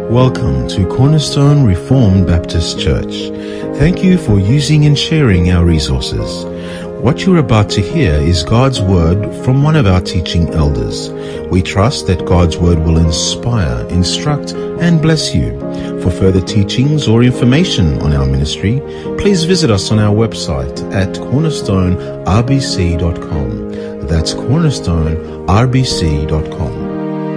Welcome to Cornerstone Reformed Baptist Church. Thank you for using and sharing our resources. What you're about to hear is God's Word from one of our teaching elders. We trust that God's Word will inspire, instruct, and bless you. For further teachings or information on our ministry, please visit us on our website at cornerstonerbc.com. That's cornerstonerbc.com.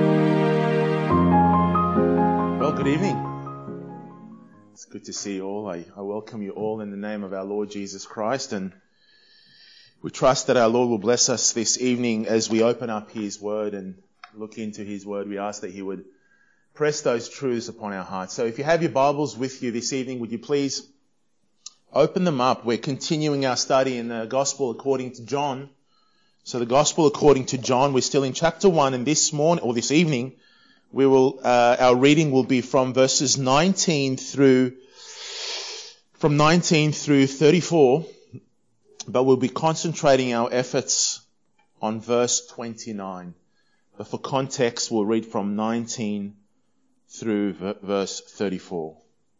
Good evening. It's good to see you all. I welcome you all in the name of our Lord Jesus Christ, and we trust that our Lord will bless us this evening as we open up His Word and look into His Word. We ask that He would press those truths upon our hearts. So if you have your Bibles with you this evening, would you please open them up? We're continuing our study in the Gospel according to John. So the Gospel according to John, we're still in chapter 1, and this evening, our reading will be from verses 19 through 34, but we'll be concentrating our efforts on verse 29. But for context, we'll read from 19 through verse 34.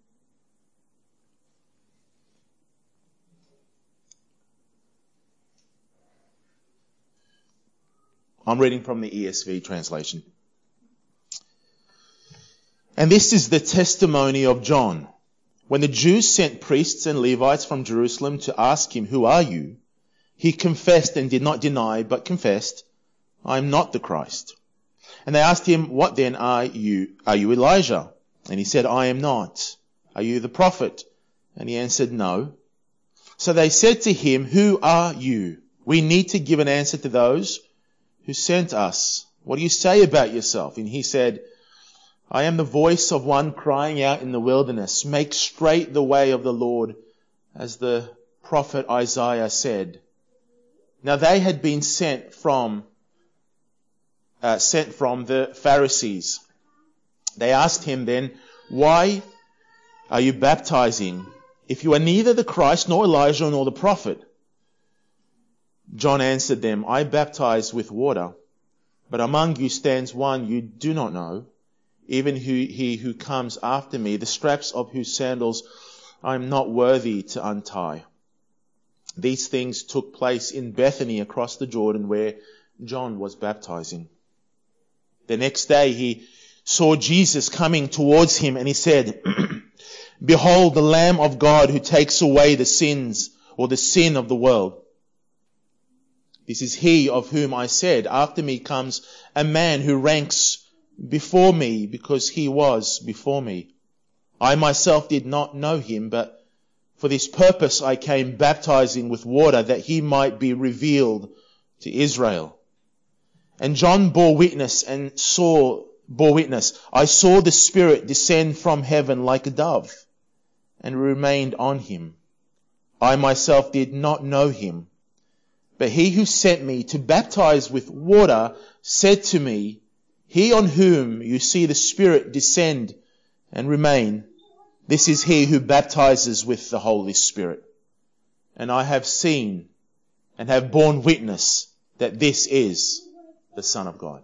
I'm reading from the ESV translation. And this is the testimony of John. When the Jews sent priests and Levites from Jerusalem to ask him, "Who are you?" he confessed and did not deny, but confessed, "I am not the Christ." And they asked him, "What then are you? Are you Elijah?" And he said, "I am not." "Are you the prophet?" And he answered, "No." So they said to him, "Who are you? We need to give an answer to those who sent us. What do you say about yourself?" And he said, "I am the voice of one crying out in the wilderness, 'Make straight the way of the Lord,' as the prophet Isaiah said." Now they had been sent from the Pharisees. They asked him then, "Why are you baptizing, if you are neither the Christ, nor Elijah, nor the prophet?" John answered them, "I baptize with water, but among you stands one you do not know, even he who comes after me, the straps of whose sandals I am not worthy to untie." These things took place in Bethany across the Jordan, where John was baptizing. The next day he saw Jesus coming towards him, and he said, "Behold, the Lamb of God who takes away the sin of the world. This is he of whom I said, 'After me comes a man who ranks before me, because he was before me.' I myself did not know him, but for this purpose I came baptizing with water, that he might be revealed to Israel." And John bore witness. I saw the Spirit descend from heaven like a dove, and remained on him. I myself did not know him, but he who sent me to baptize with water said to me, "He on whom you see the Spirit descend and remain, this is he who baptizes with the Holy Spirit. And I have seen and have borne witness that this is the Son of God."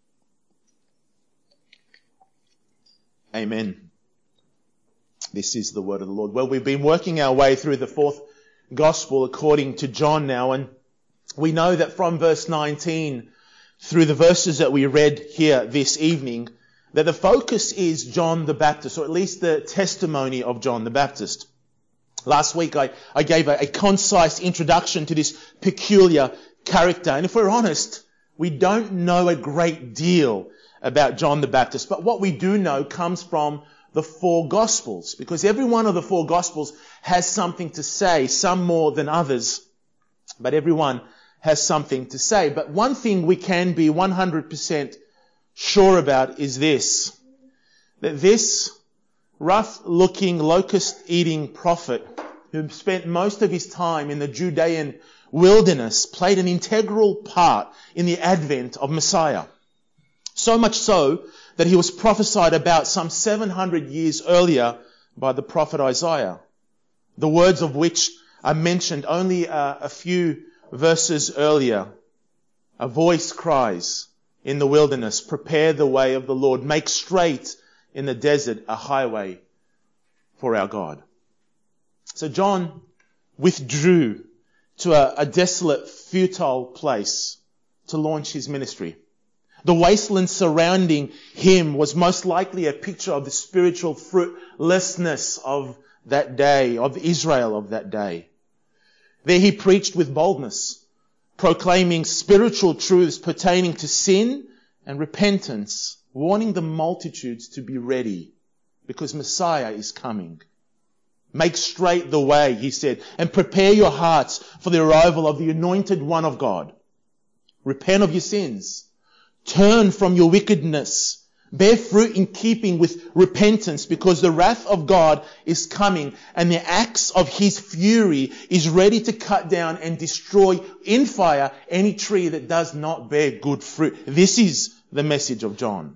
Amen. This is the word of the Lord. Well, we've been working our way through the fourth Gospel according to John now, and we know that from verse 19 through the verses that we read here this evening, that the focus is John the Baptist, or at least the testimony of John the Baptist. Last week I gave a concise introduction to this peculiar character, and if we're honest, we don't know a great deal about John the Baptist, but what we do know comes from the four Gospels, because every one of the four Gospels has something to say, some more than others, but everyone has something to say. But one thing we can be 100% sure about is this, that this rough-looking, locust-eating prophet who spent most of his time in the Judean wilderness played an integral part in the advent of Messiah. So much so that he was prophesied about some 700 years earlier by the prophet Isaiah, the words of which are mentioned only a few verses earlier. A voice cries in the wilderness, "Prepare the way of the Lord, make straight in the desert a highway for our God. So John withdrew to a desolate, futile place to launch his ministry. The wasteland surrounding him was most likely a picture of the spiritual fruitlessness of that day, of Israel of that day. There he preached with boldness, proclaiming spiritual truths pertaining to sin and repentance, warning the multitudes to be ready because Messiah is coming. Make straight the way, he said, and prepare your hearts for the arrival of the anointed one of God. Repent of your sins. Turn from your wickedness. Bear fruit in keeping with repentance, because the wrath of God is coming and the axe of his fury is ready to cut down and destroy in fire any tree that does not bear good fruit. This is the message of John.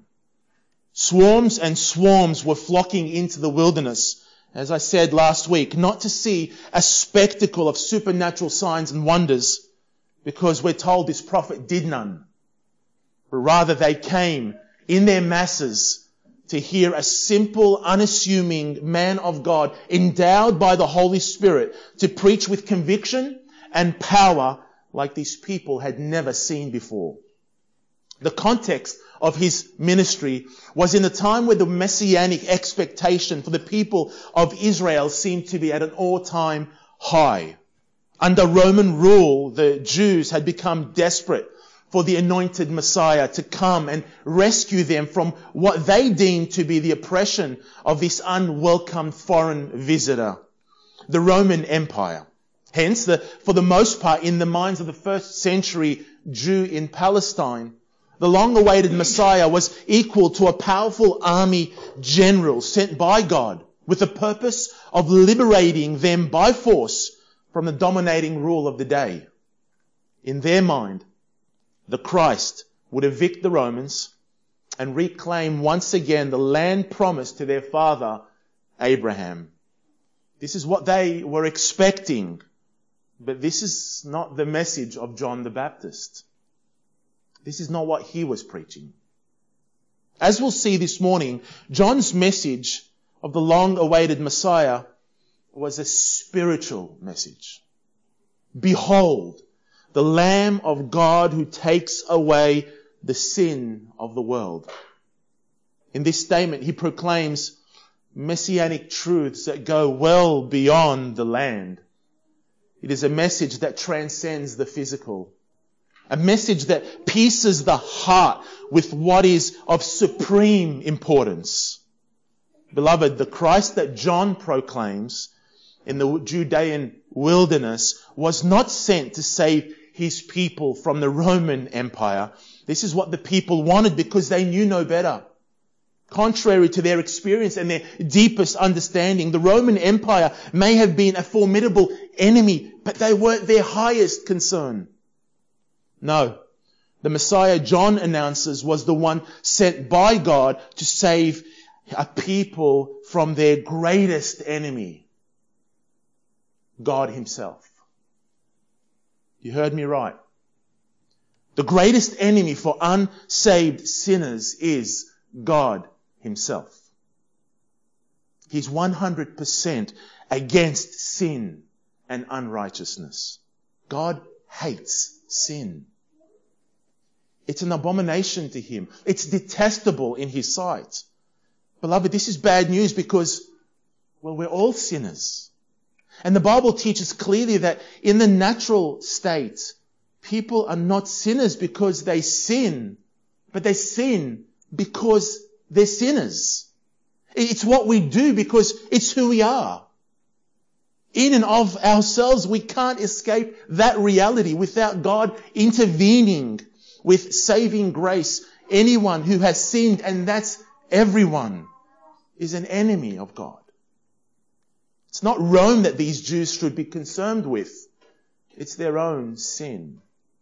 Swarms and swarms were flocking into the wilderness, as I said last week, not to see a spectacle of supernatural signs and wonders, because we're told this prophet did none. But rather they came in their masses to hear a simple, unassuming man of God endowed by the Holy Spirit to preach with conviction and power like these people had never seen before. The context of his ministry was in a time where the messianic expectation for the people of Israel seemed to be at an all-time high. Under Roman rule, the Jews had become desperate for the anointed Messiah to come and rescue them from what they deemed to be the oppression of this unwelcome foreign visitor, the Roman Empire. Hence, for the most part, in the minds of the first century Jew in Palestine, the long-awaited Messiah was equal to a powerful army general sent by God with the purpose of liberating them by force from the dominating rule of the day. In their mind, the Christ would evict the Romans and reclaim once again the land promised to their father Abraham. This is what they were expecting, but this is not the message of John the Baptist. This is not what he was preaching. As we'll see this morning, John's message of the long-awaited Messiah was a spiritual message. Behold, the Lamb of God who takes away the sin of the world. In this statement, he proclaims messianic truths that go well beyond the land. It is a message that transcends the physical. A message that pierces the heart with what is of supreme importance. Beloved, the Christ that John proclaims in the Judean wilderness was not sent to save his people from the Roman Empire. This is what the people wanted because they knew no better. Contrary to their experience and their deepest understanding, the Roman Empire may have been a formidable enemy, but they weren't their highest concern. No, the Messiah John announces was the one sent by God to save a people from their greatest enemy, God himself. You heard me right. The greatest enemy for unsaved sinners is God himself. He's 100% against sin and unrighteousness. God hates sin. It's an abomination to him. It's detestable in his sight. Beloved, this is bad news because, well, we're all sinners. And the Bible teaches clearly that in the natural state, people are not sinners because they sin, but they sin because they're sinners. It's what we do because it's who we are. In and of ourselves, we can't escape that reality without God intervening with saving grace. Anyone who has sinned, and that's everyone, is an enemy of God. It's not Rome that these Jews should be concerned with. It's their own sin.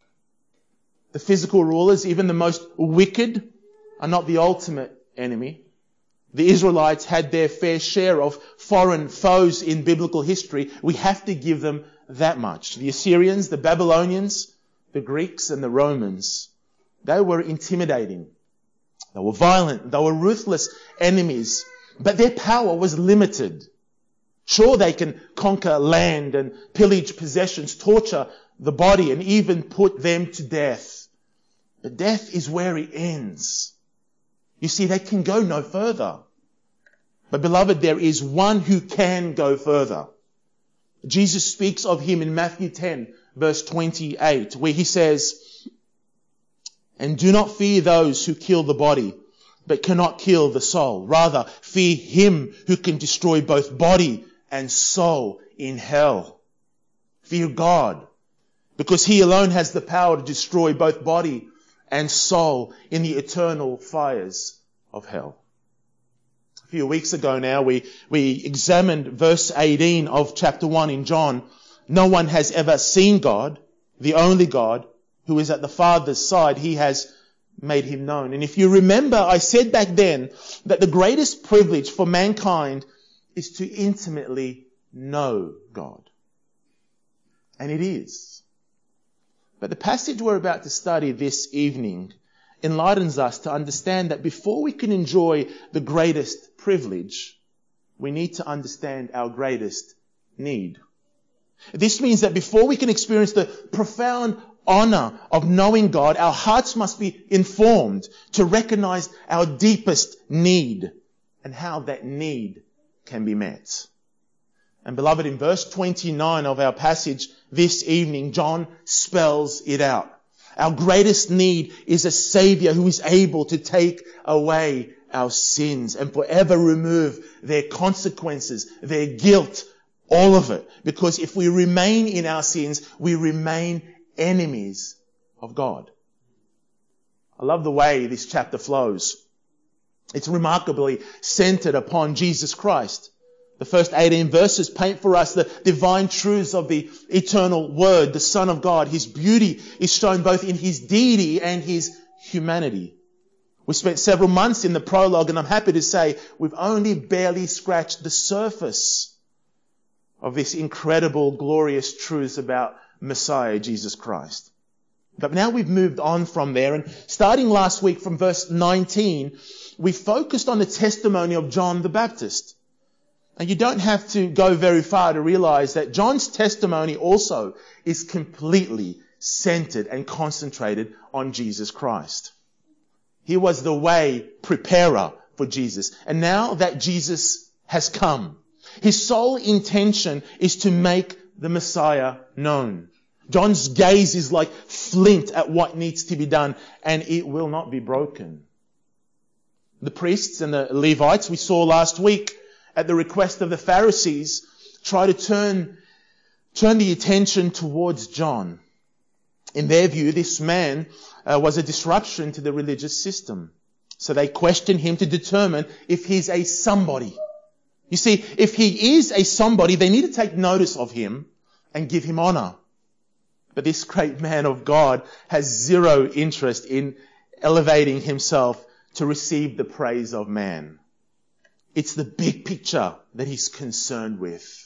The physical rulers, even the most wicked, are not the ultimate enemy. The Israelites had their fair share of foreign foes in biblical history. We have to give them that much. The Assyrians, the Babylonians, the Greeks and the Romans, they were intimidating. They were violent. They were ruthless enemies. But their power was limited. Sure, they can conquer land and pillage possessions, torture the body, and even put them to death. But death is where it ends. You see, they can go no further. But beloved, there is one who can go further. Jesus speaks of him in Matthew 10, verse 28, where he says, "And do not fear those who kill the body, but cannot kill the soul. Rather, fear him who can destroy both body and soul in hell." Fear God, because he alone has the power to destroy both body and soul in the eternal fires of hell. A few weeks ago now, we examined verse 18 of chapter 1 in John. No one has ever seen God, the only God, who is at the Father's side. He has made him known. And if you remember, I said back then that the greatest privilege for mankind is to intimately know God. And it is. But the passage we're about to study this evening enlightens us to understand that before we can enjoy the greatest privilege, we need to understand our greatest need. This means that before we can experience the profound honor of knowing God, our hearts must be informed to recognize our deepest need and how that need can be met. And beloved, in verse 29 of our passage this evening, John spells it out. Our greatest need is a Savior who is able to take away our sins and forever remove their consequences, their guilt, all of it. Because if we remain in our sins, we remain enemies of God. I love the way this chapter flows. It's remarkably centered upon Jesus Christ. The first 18 verses paint for us the divine truths of the eternal Word, the Son of God. His beauty is shown both in His deity and His humanity. We spent several months in the prologue, and I'm happy to say we've only barely scratched the surface of this incredible, glorious truths about Messiah, Jesus Christ. But now we've moved on from there, and starting last week from verse 19, we focused on the testimony of John the Baptist. And you don't have to go very far to realize that John's testimony also is completely centered and concentrated on Jesus Christ. He was the way preparer for Jesus. And now that Jesus has come, his sole intention is to make the Messiah known. John's gaze is like flint at what needs to be done, and it will not be broken. The priests and the Levites we saw last week, at the request of the Pharisees, try to turn the attention towards John. In their view, this man was a disruption to the religious system. So they questioned him to determine if he's a somebody. You see, if he is a somebody, they need to take notice of him and give him honor. But this great man of God has zero interest in elevating himself to receive the praise of man. It's the big picture that he's concerned with.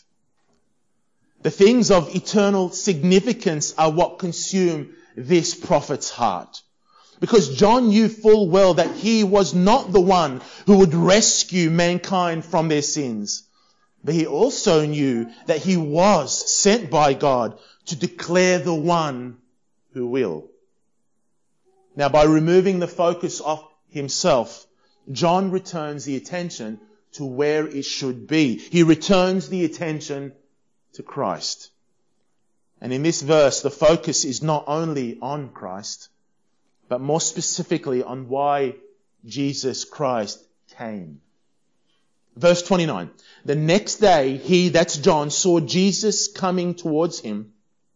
The things of eternal significance are what consume this prophet's heart. Because John knew full well that he was not the one who would rescue mankind from their sins. But he also knew that he was sent by God to declare the one who will. Now, by removing the focus off himself, John returns the attention to where it should be. He returns the attention to Christ. And in this verse, the focus is not only on Christ, but more specifically on why Jesus Christ came. Verse 29. The next day, he, that's John, saw Jesus coming towards him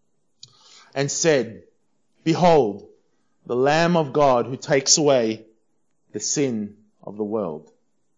and said, "Behold, the Lamb of God who takes away the sin of the world."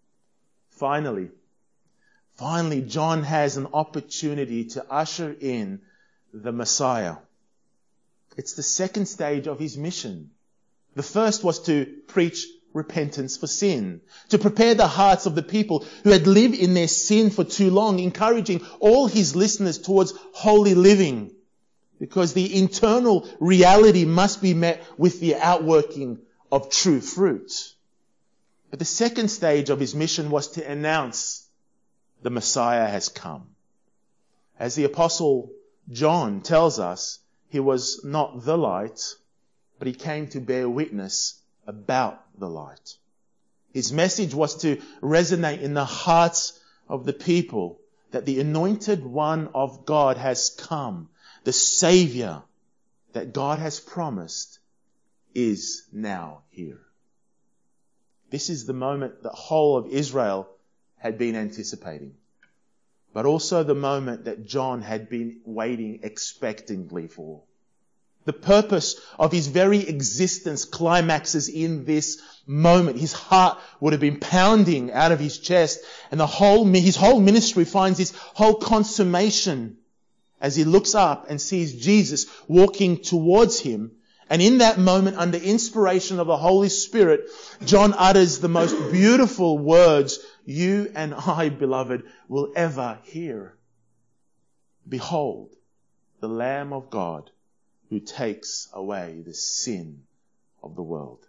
Finally, John has an opportunity to usher in the Messiah. It's the second stage of his mission. The first was to preach repentance for sin, to prepare the hearts of the people who had lived in their sin for too long, encouraging all his listeners towards holy living, because the internal reality must be met with the outworking of true fruit. But the second stage of his mission was to announce the Messiah has come. As the Apostle John tells us, he was not the light, but he came to bear witness about the light. His message was to resonate in the hearts of the people that the anointed one of God has come. The Savior that God has promised is now here. This is the moment the whole of Israel had been anticipating, but also the moment that John had been waiting expectantly for. The purpose of his very existence climaxes in this moment. His heart would have been pounding out of his chest, and his whole ministry finds its whole consummation as he looks up and sees Jesus walking towards him. And in that moment, under inspiration of the Holy Spirit, John utters the most beautiful words you and I, beloved, will ever hear. Behold, the Lamb of God who takes away the sin of the world.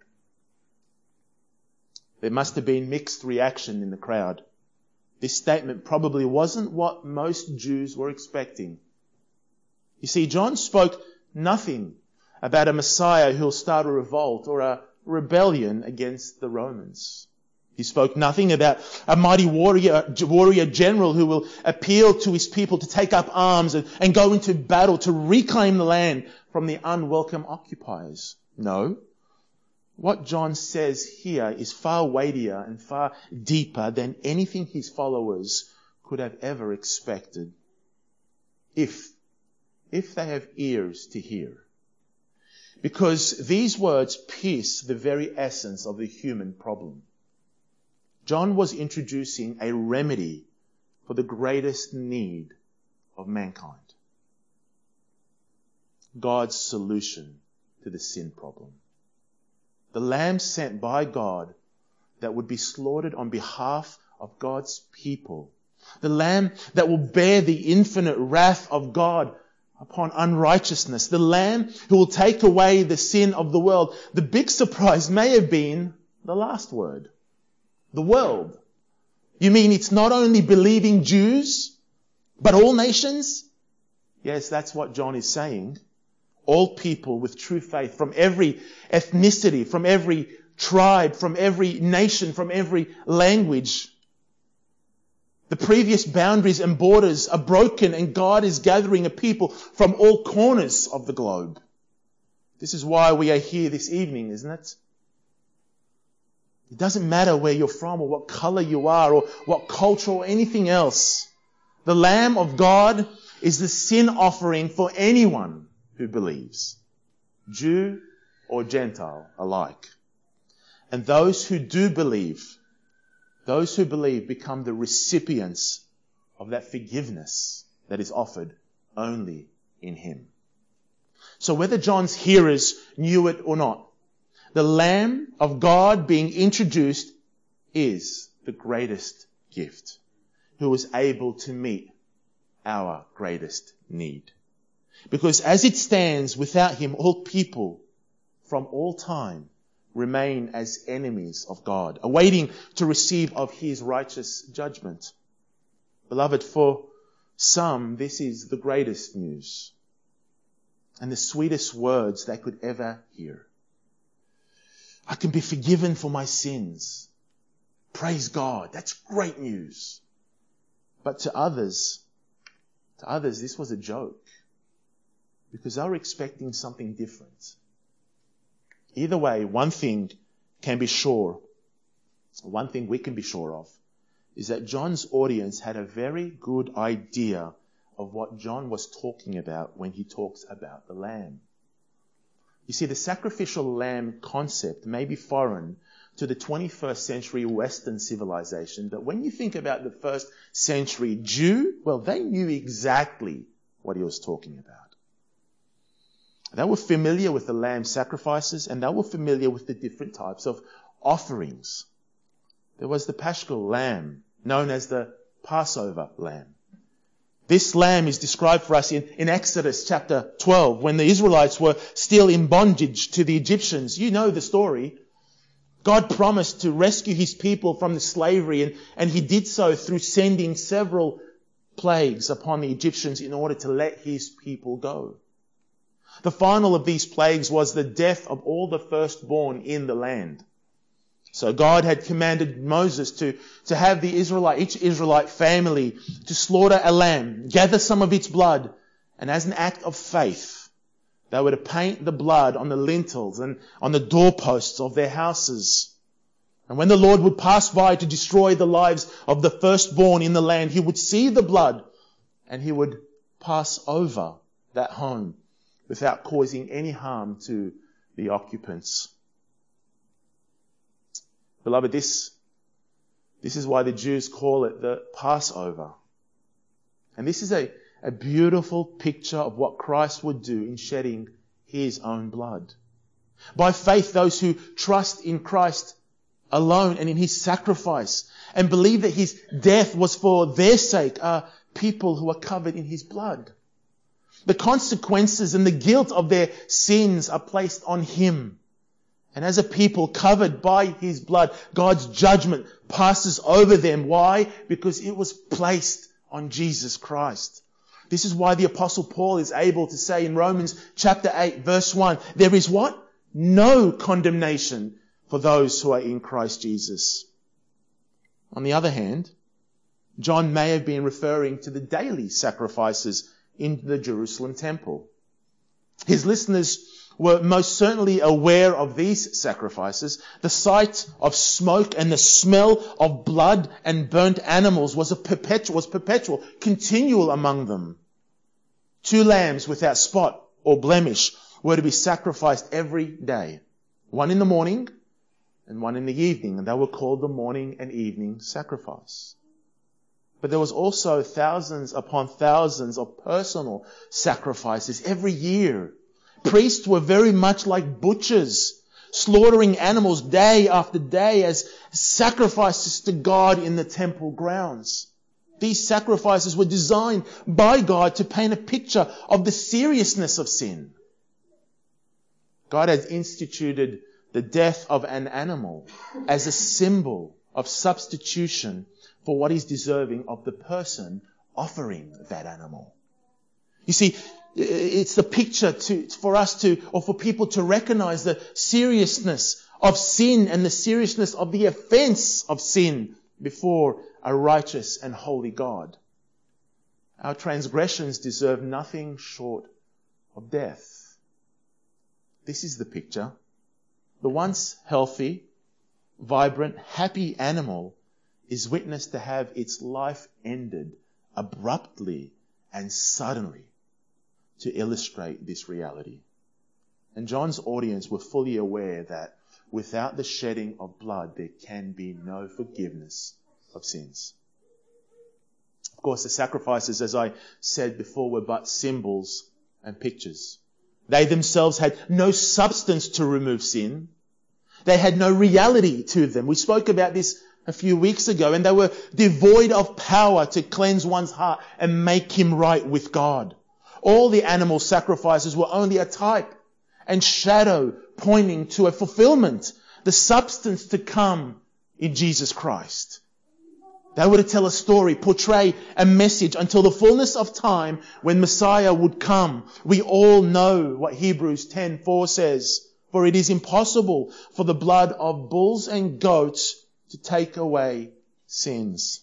There must have been mixed reaction in the crowd. This statement probably wasn't what most Jews were expecting. You see, John spoke nothing about a Messiah who'll start a revolt or a rebellion against the Romans. He spoke nothing about a mighty warrior general who will appeal to his people to take up arms and go into battle to reclaim the land from the unwelcome occupiers. No. What John says here is far weightier and far deeper than anything his followers could have ever expected. If they have ears to hear. Because these words pierce the very essence of the human problem. John was introducing a remedy for the greatest need of mankind. God's solution to the sin problem. The lamb sent by God that would be slaughtered on behalf of God's people. The lamb that will bear the infinite wrath of God upon unrighteousness. The lamb who will take away the sin of the world. The big surprise may have been the last word. The world. You mean it's not only believing Jews, but all nations? Yes, that's what John is saying. All people with true faith from every ethnicity, from every tribe, from every nation, from every language. The previous boundaries and borders are broken, and God is gathering a people from all corners of the globe. This is why we are here this evening, isn't it? It doesn't matter where you're from or what color you are or what culture or anything else. The Lamb of God is the sin offering for anyone who believes, Jew or Gentile alike. And those who do believe, become the recipients of that forgiveness that is offered only in Him. So whether John's hearers knew it or not, the Lamb of God being introduced is the greatest gift, who was able to meet our greatest need. Because as it stands, without Him, all people from all time remain as enemies of God, awaiting to receive of His righteous judgment. Beloved, for some, this is the greatest news and the sweetest words they could ever hear. I can be forgiven for my sins. Praise God. That's great news. But to others, this was a joke, because they were expecting something different. Either way, one thing we can be sure of, is that John's audience had a very good idea of what John was talking about when he talks about the lamb. You see, the sacrificial lamb concept may be foreign to the 21st century Western civilization, but when you think about the first century Jew, well, they knew exactly what he was talking about. They were familiar with the lamb sacrifices, and they were familiar with the different types of offerings. There was the Paschal lamb, known as the Passover lamb. This lamb is described for us in Exodus chapter 12, when the Israelites were still in bondage to the Egyptians. You know the story. God promised to rescue His people from the slavery, and He did so through sending several plagues upon the Egyptians in order to let His people go. The final of these plagues was the death of all the firstborn in the land. So God had commanded Moses to have each Israelite family to slaughter a lamb, gather some of its blood, and as an act of faith, they were to paint the blood on the lintels and on the doorposts of their houses. And when the Lord would pass by to destroy the lives of the firstborn in the land, He would see the blood and He would pass over that home without causing any harm to the occupants. Beloved, this is why the Jews call it the Passover. And this is a beautiful picture of what Christ would do in shedding His own blood. By faith, those who trust in Christ alone and in His sacrifice and believe that His death was for their sake are people who are covered in His blood. The consequences and the guilt of their sins are placed on Him. And as a people covered by His blood, God's judgment passes over them. Why? Because it was placed on Jesus Christ. This is why the Apostle Paul is able to say in Romans chapter 8 verse 1, there is what? No condemnation for those who are in Christ Jesus. On the other hand, John may have been referring to the daily sacrifices in the Jerusalem temple. His listeners were most certainly aware of these sacrifices. The sight of smoke and the smell of blood and burnt animals was perpetual, continual among them. 2 lambs without spot or blemish were to be sacrificed every day. One in the morning and one in the evening, and they were called the morning and evening sacrifice. But there was also thousands upon thousands of personal sacrifices every year. Priests were very much like butchers, slaughtering animals day after day as sacrifices to God in the temple grounds. These sacrifices were designed by God to paint a picture of the seriousness of sin. God has instituted the death of an animal as a symbol of substitution for what is deserving of the person offering that animal. You see, it's the picture for people to recognize the seriousness of sin and the seriousness of the offense of sin before a righteous and holy God. Our transgressions deserve nothing short of death. This is the picture. The once healthy, vibrant, happy animal is witnessed to have its life ended abruptly and suddenly to illustrate this reality. And John's audience were fully aware that without the shedding of blood, there can be no forgiveness of sins. Of course, the sacrifices, as I said before, were but symbols and pictures. They themselves had no substance to remove sin. They had no reality to them. We spoke about this a few weeks ago, and they were devoid of power to cleanse one's heart and make him right with God. All the animal sacrifices were only a type and shadow pointing to a fulfillment, the substance to come in Jesus Christ. They were to tell a story, portray a message until the fullness of time when Messiah would come. We all know what Hebrews 10:4 says, for it is impossible for the blood of bulls and goats to take away sins.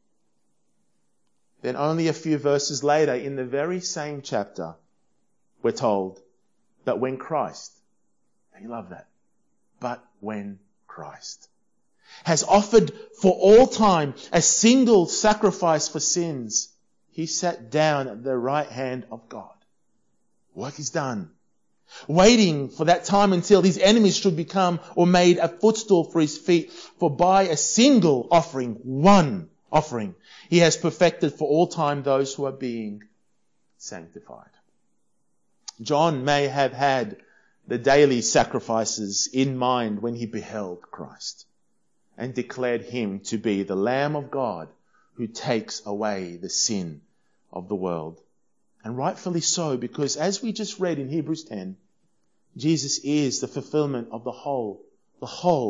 Then only a few verses later, in the very same chapter, we're told that when Christ, and you love that, but when Christ has offered for all time a single sacrifice for sins, He sat down at the right hand of God. Work is done. Waiting for that time until His enemies should become or made a footstool for His feet. For by a single offering, one offering, He has perfected for all time those who are being sanctified. John may have had the daily sacrifices in mind when he beheld Christ and declared Him to be the Lamb of God who takes away the sin of the world. And rightfully so, because as we just read in Hebrews 10, Jesus is the fulfillment of the whole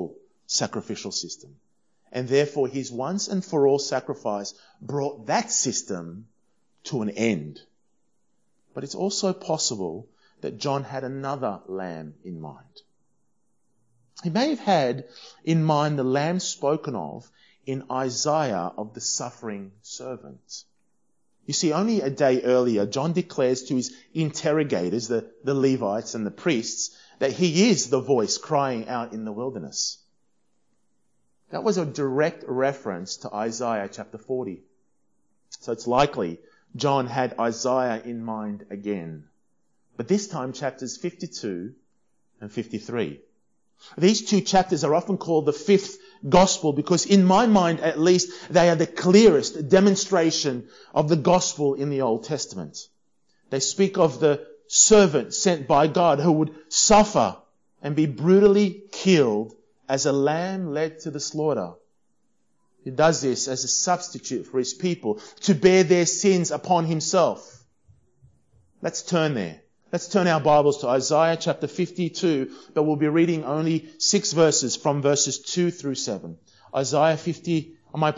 sacrificial system. And therefore his once and for all sacrifice brought that system to an end. But it's also possible that John had another lamb in mind. He may have had in mind the lamb spoken of in Isaiah of the suffering servant. You see, only a day earlier, John declares to his interrogators, the Levites and the priests, that he is the voice crying out in the wilderness. That was a direct reference to Isaiah chapter 40. So it's likely John had Isaiah in mind again. But this time chapters 52 and 53. These two chapters are often called the fifth gospel because in my mind at least they are the clearest demonstration of the gospel in the Old Testament. They speak of the servant sent by God who would suffer and be brutally killed as a lamb led to the slaughter. He does this as a substitute for his people to bear their sins upon himself. Let's turn there. Let's turn our Bibles to Isaiah chapter 52, but we'll be reading only 6 verses from verses 2 through 7. Isaiah 53,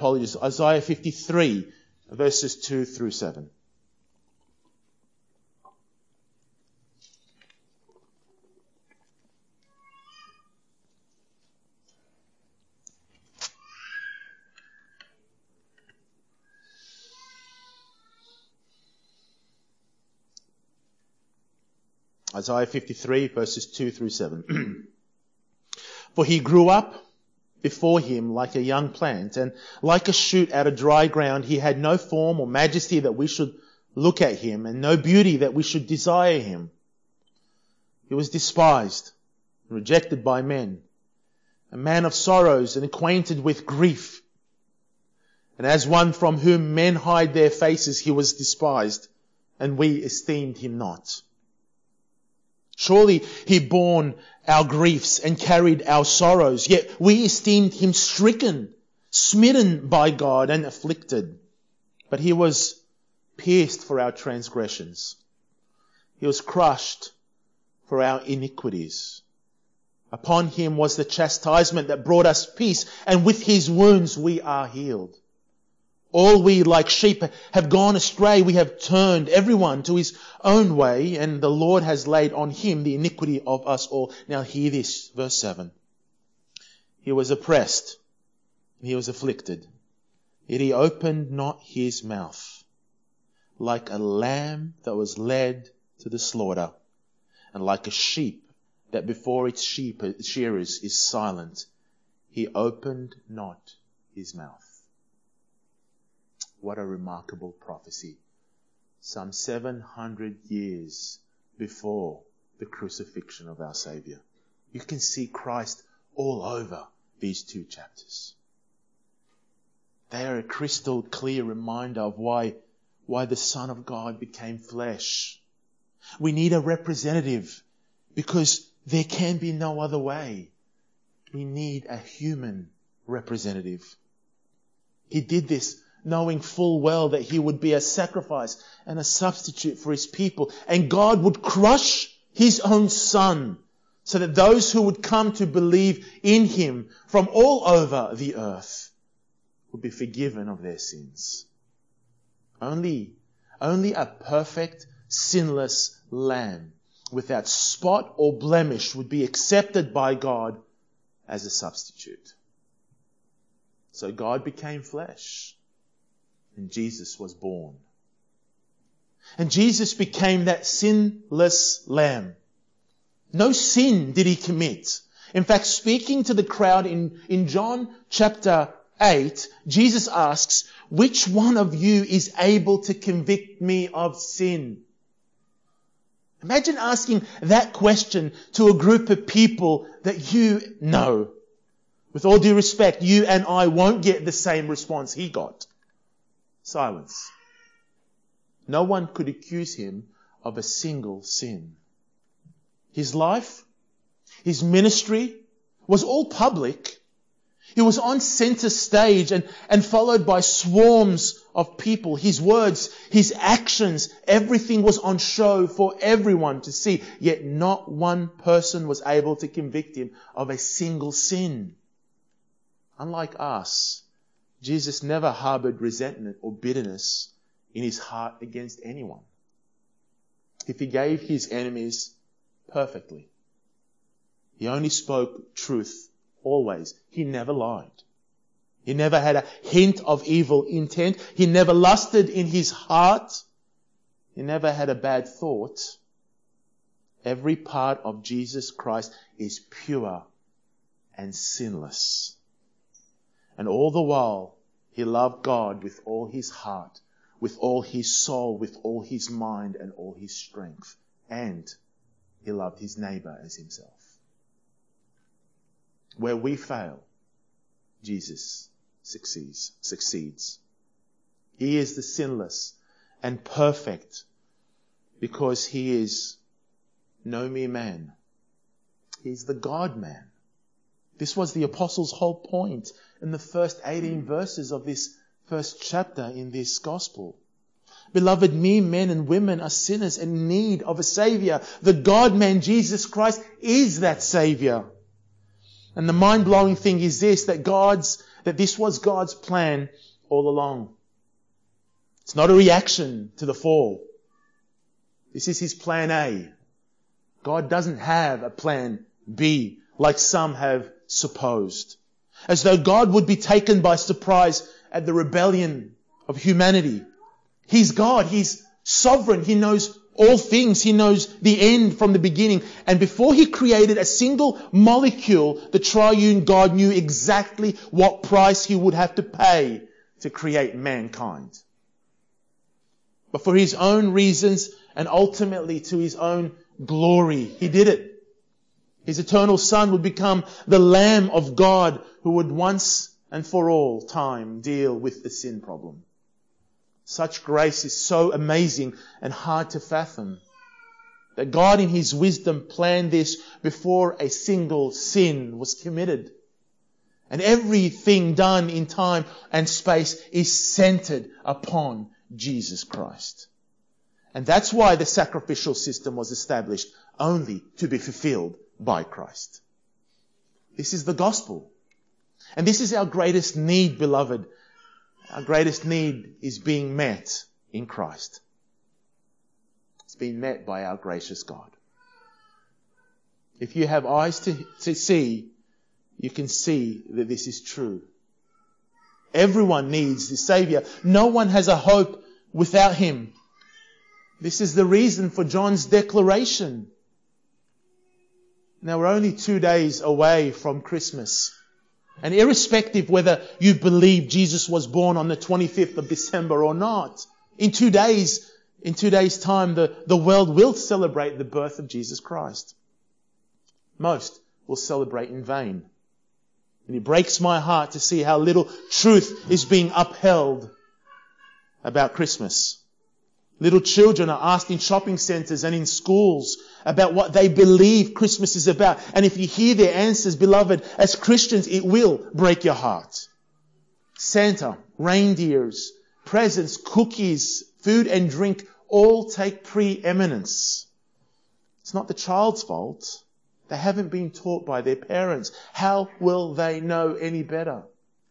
verses 2 through 7. Isaiah 53, verses 2 through 7. For he grew up before him like a young plant, and like a shoot out of dry ground. He had no form or majesty that we should look at him, and no beauty that we should desire him. He was despised, rejected by men, a man of sorrows and acquainted with grief. And as one from whom men hide their faces, he was despised, and we esteemed him not. Surely he borne our griefs and carried our sorrows, yet we esteemed him stricken, smitten by God and afflicted. But he was pierced for our transgressions. He was crushed for our iniquities. Upon him was the chastisement that brought us peace, and with his wounds we are healed. All we like sheep have gone astray. We have turned everyone to his own way, and the Lord has laid on him the iniquity of us all. Now hear this, verse 7. He was oppressed, and he was afflicted, yet he opened not his mouth. Like a lamb that was led to the slaughter, and like a sheep that before its shearers is silent, he opened not his mouth. What a remarkable prophecy. Some 700 years before the crucifixion of our Saviour. You can see Christ all over these 2 chapters. They are a crystal clear reminder of why the Son of God became flesh. We need a representative because there can be no other way. We need a human representative. He did this knowing full well that he would be a sacrifice and a substitute for his people. And God would crush his own Son so that those who would come to believe in him from all over the earth would be forgiven of their sins. Only a perfect, sinless lamb without spot or blemish would be accepted by God as a substitute. So God became flesh. And Jesus was born. And Jesus became that sinless lamb. No sin did he commit. In fact, speaking to the crowd in John chapter 8, Jesus asks, which one of you is able to convict me of sin? Imagine asking that question to a group of people that you know. With all due respect, you and I won't get the same response he got. Silence. No one could accuse him of a single sin. His life, his ministry was all public. He was on center stage and followed by swarms of people. His words, his actions, everything was on show for everyone to see. Yet not one person was able to convict him of a single sin. unlike us, Jesus never harbored resentment or bitterness in his heart against anyone. He forgave his enemies perfectly. He only spoke truth always. He never lied. He never had a hint of evil intent. He never lusted in his heart. He never had a bad thought. Every part of Jesus Christ is pure and sinless. And all the while, he loved God with all his heart, with all his soul, with all his mind and all his strength. And he loved his neighbor as himself. Where we fail, Jesus succeeds. He is the sinless and perfect because he is no mere man. He's the God-man. This was the apostles' whole point in the first 18 verses of this first chapter in this gospel. Beloved, mere men and women are sinners in need of a Savior. The God-man, Jesus Christ, is that Savior. And the mind-blowing thing is this, that this was God's plan all along. It's not a reaction to the fall. This is his plan A. God doesn't have a plan B, like some have supposed. As though God would be taken by surprise at the rebellion of humanity. He's God. He's sovereign. He knows all things. He knows the end from the beginning. And before he created a single molecule, the triune God knew exactly what price he would have to pay to create mankind. But for his own reasons and ultimately to his own glory, he did it. His eternal Son would become the Lamb of God who would once and for all time deal with the sin problem. Such grace is so amazing and hard to fathom that God in his wisdom planned this before a single sin was committed. And everything done in time and space is centered upon Jesus Christ. And that's why the sacrificial system was established, only to be fulfilled by Christ. This is the gospel. And this is our greatest need, beloved. Our greatest need is being met in Christ. It's being met by our gracious God. If you have eyes to see, you can see that this is true. Everyone needs the Savior. No one has a hope without him. This is the reason for John's declaration. Now we're only 2 days away from Christmas. And irrespective whether you believe Jesus was born on the 25th of December or not, in 2 days time, the world will celebrate the birth of Jesus Christ. Most will celebrate in vain. And it breaks my heart to see how little truth is being upheld about Christmas. Little children are asked in shopping centres and in schools about what they believe Christmas is about. And if you hear their answers, beloved, as Christians, it will break your heart. Santa, reindeers, presents, cookies, food and drink all take preeminence. It's not the child's fault. They haven't been taught by their parents. How will they know any better?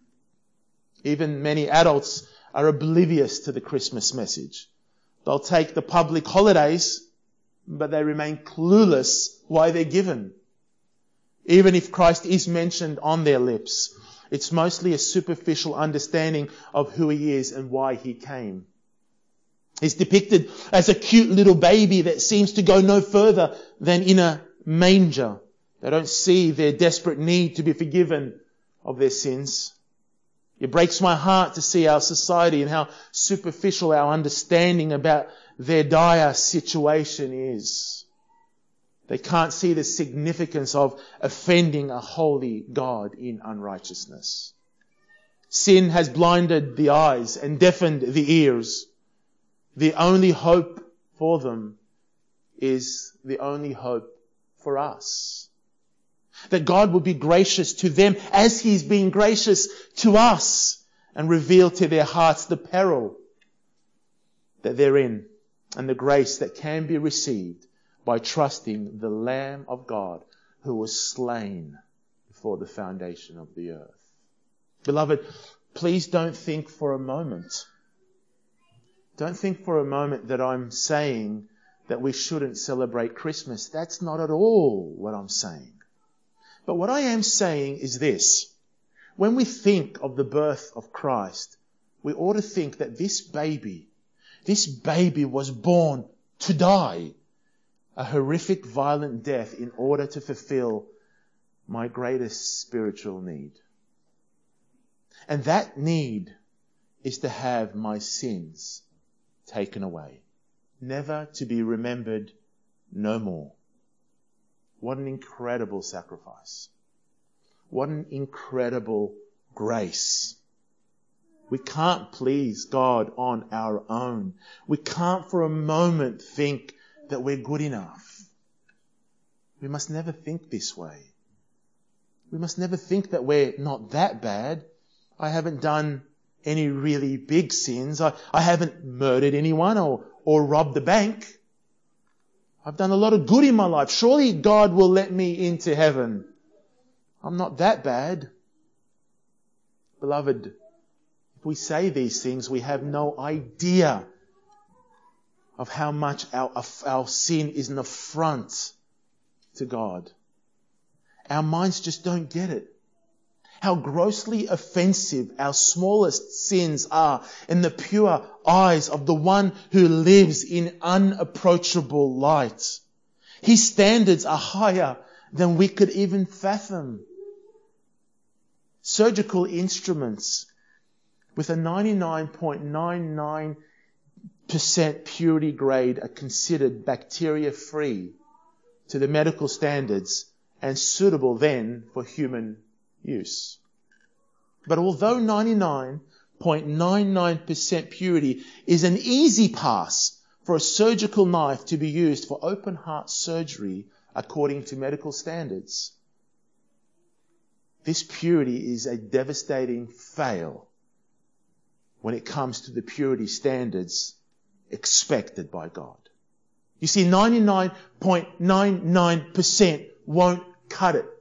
Even many adults are oblivious to the Christmas message. They'll take the public holidays, but they remain clueless why they're given. Even if Christ is mentioned on their lips, it's mostly a superficial understanding of who he is and why he came. He's depicted as a cute little baby that seems to go no further than in a manger. They don't see their desperate need to be forgiven of their sins. It breaks my heart to see our society and how superficial our understanding about their dire situation is. They can't see the significance of offending a holy God in unrighteousness. Sin has blinded the eyes and deafened the ears. The only hope for them is the only hope for us. That God will be gracious to them as he's been gracious to us and reveal to their hearts the peril that they're in and the grace that can be received by trusting the Lamb of God who was slain before the foundation of the earth. Beloved, please don't think for a moment. Don't think for a moment that I'm saying that we shouldn't celebrate Christmas. That's not at all what I'm saying. But what I am saying is this. When we think of the birth of Christ, we ought to think that this baby was born to die a horrific, violent death in order to fulfill my greatest spiritual need. And that need is to have my sins taken away, never to be remembered no more. What an incredible sacrifice. What an incredible grace. We can't please God on our own. We can't for a moment think that we're good enough. We must never think this way. We must never think that we're not that bad. I haven't done any really big sins. I haven't murdered anyone or robbed the bank. I've done a lot of good in my life. Surely God will let me into heaven. I'm not that bad. Beloved, if we say these things, we have no idea of how much our sin is an affront to God. Our minds just don't get it. How grossly offensive our smallest sins are in the pure eyes of the one who lives in unapproachable light. His standards are higher than we could even fathom. Surgical instruments with a 99.99% purity grade are considered bacteria-free to the medical standards and suitable then for human use. But although 99.99% purity is an easy pass for a surgical knife to be used for open heart surgery according to medical standards, this purity is a devastating fail when it comes to the purity standards expected by God. You see, 99.99% won't cut it.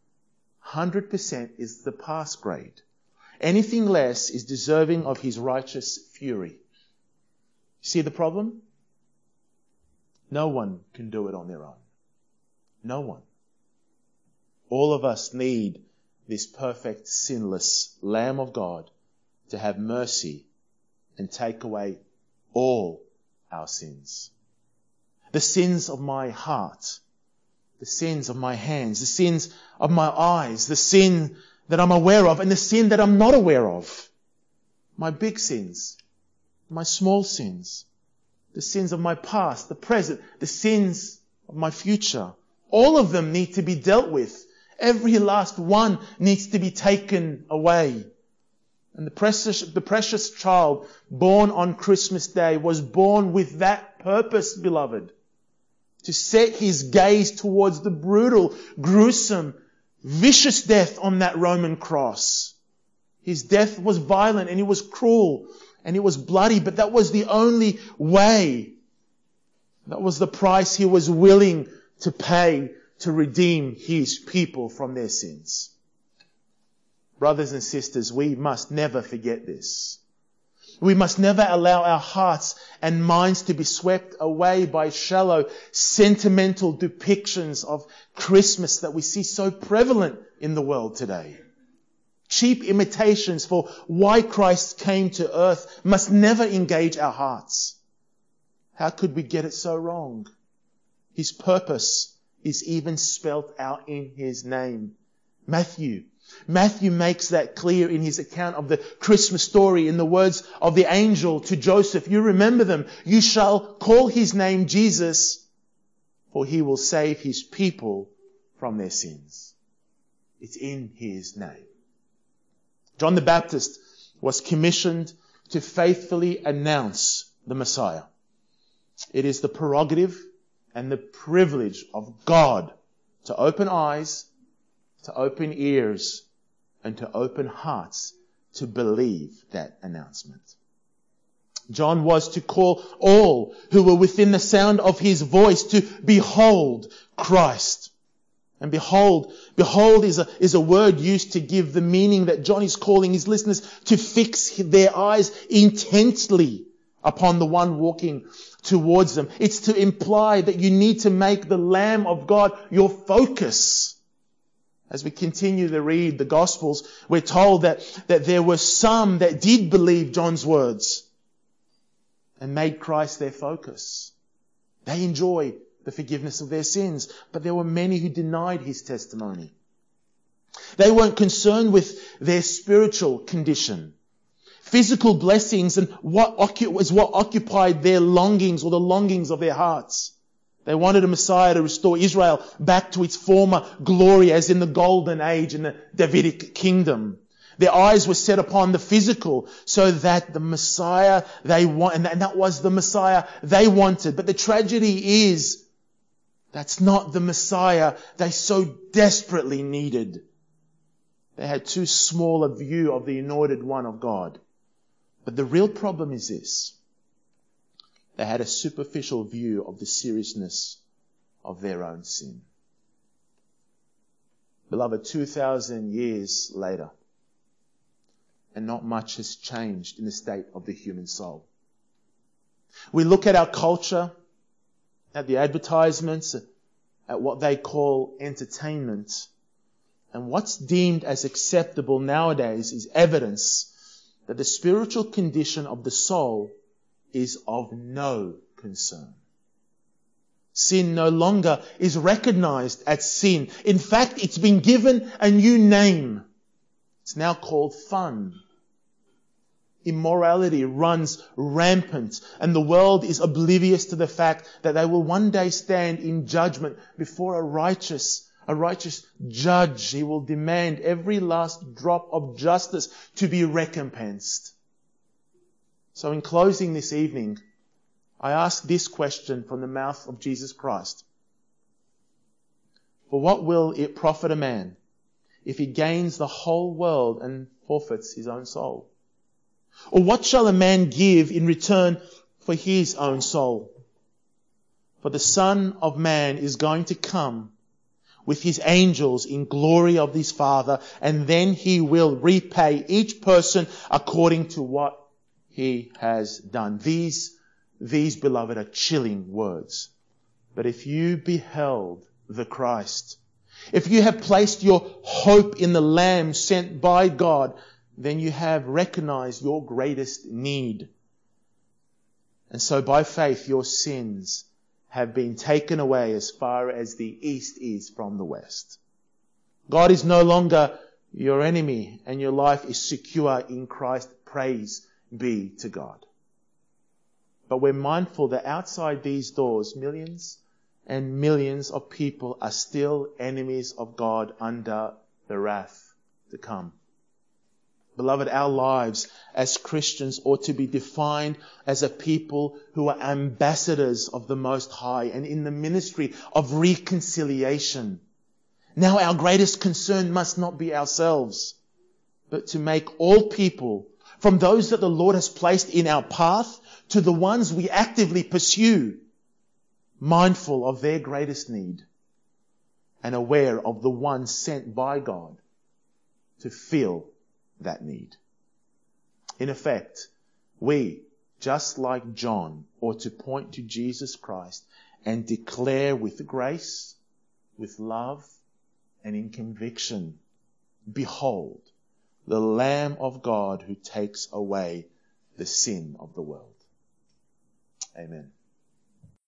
100% is the pass grade. Anything less is deserving of His righteous fury. See the problem? No one can do it on their own. No one. All of us need this perfect, sinless Lamb of God to have mercy and take away all our sins. The sins of my heart, the sins of my hands, the sins of my eyes, the sin that I'm aware of and the sin that I'm not aware of. My big sins, my small sins, the sins of my past, the present, the sins of my future. All of them need to be dealt with. Every last one needs to be taken away. And the precious child born on Christmas Day was born with that purpose, beloved. To set His gaze towards the brutal, gruesome, vicious death on that Roman cross. His death was violent and it was cruel and it was bloody, but that was the only way. That was the price He was willing to pay to redeem His people from their sins. Brothers and sisters, we must never forget this. We must never allow our hearts and minds to be swept away by shallow, sentimental depictions of Christmas that we see so prevalent in the world today. Cheap imitations for why Christ came to earth must never engage our hearts. How could we get it so wrong? His purpose is even spelt out in His name. Matthew makes that clear in his account of the Christmas story in the words of the angel to Joseph. You remember them. You shall call His name Jesus, for He will save His people from their sins. It's in His name. John the Baptist was commissioned to faithfully announce the Messiah. It is the prerogative and the privilege of God to open eyes, to open ears, and to open hearts to believe that announcement. John was to call all who were within the sound of his voice to behold Christ. And behold is a word used to give the meaning that John is calling his listeners to fix their eyes intently upon the one walking towards them. It's to imply that you need to make the Lamb of God your focus. As we continue to read the Gospels, we're told that there were some that did believe John's words and made Christ their focus. They enjoy the forgiveness of their sins, but there were many who denied his testimony. They weren't concerned with their spiritual condition. Physical blessings and what occupied their longings or the longings of their hearts. They wanted a Messiah to restore Israel back to its former glory as in the golden age in the Davidic kingdom. Their eyes were set upon the physical so that the Messiah they want, and that was the Messiah they wanted. But the tragedy is that's not the Messiah they so desperately needed. They had too small a view of the anointed one of God. But the real problem is this. They had a superficial view of the seriousness of their own sin. Beloved, 2,000 years later, and not much has changed in the state of the human soul. We look at our culture, at the advertisements, at what they call entertainment, and what's deemed as acceptable nowadays is evidence that the spiritual condition of the soul is of no concern. Sin no longer is recognized as sin. In fact, it's been given a new name. It's now called fun. Immorality runs rampant, and the world is oblivious to the fact that they will one day stand in judgment before a righteous judge. He will demand every last drop of justice to be recompensed. So in closing this evening, I ask this question from the mouth of Jesus Christ. For what will it profit a man if he gains the whole world and forfeits his own soul? Or what shall a man give in return for his own soul? For the Son of Man is going to come with his angels in glory of his Father, and then he will repay each person according to what he has done. These, beloved, are chilling words. But if you beheld the Christ, if you have placed your hope in the Lamb sent by God, then you have recognized your greatest need. And so by faith, your sins have been taken away as far as the east is from the west. God is no longer your enemy, and your life is secure in Christ. Praise be to God. But we're mindful that outside these doors, millions and millions of people are still enemies of God under the wrath to come. Beloved, our lives as Christians ought to be defined as a people who are ambassadors of the Most High and in the ministry of reconciliation. Now our greatest concern must not be ourselves, but to make all people, from those that the Lord has placed in our path to the ones we actively pursue, mindful of their greatest need and aware of the one sent by God to fill that need. In effect, we, just like John, ought to point to Jesus Christ and declare with grace, with love, and in conviction, behold, the Lamb of God who takes away the sin of the world. Amen.